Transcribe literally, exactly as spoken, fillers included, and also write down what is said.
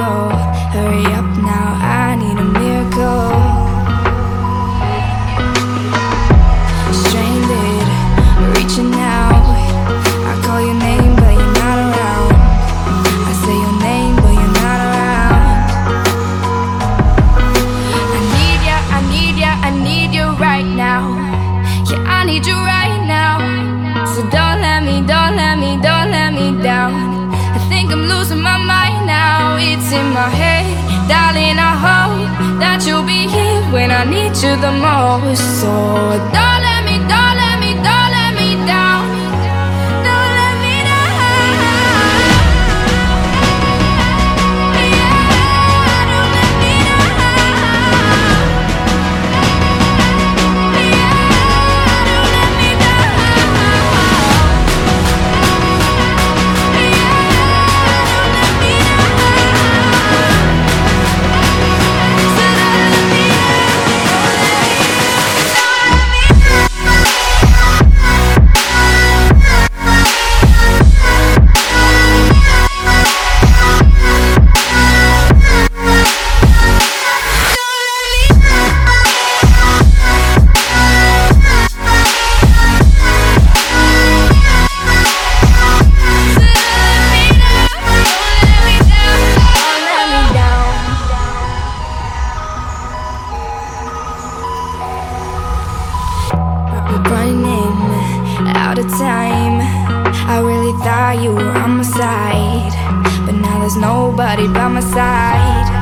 go. Hurry up now, I need a miracle. Stranded, reaching out. I call your name, but you're not around. I say your name, but you're not around. I need ya, I need ya, I need you right now. Yeah, I need you right now. So don't let me, don't let me, don't let me down. I think I'm losing my mind now. It's in my head, darling, I hope that you'll be here when I need you the most. So don't let me, don't let me, don't let me down. Don't let me down. Yeah, don't let me down. Yeah, don't let me down. Running out of time. I really thought you were on my side, but now there's nobody by my side.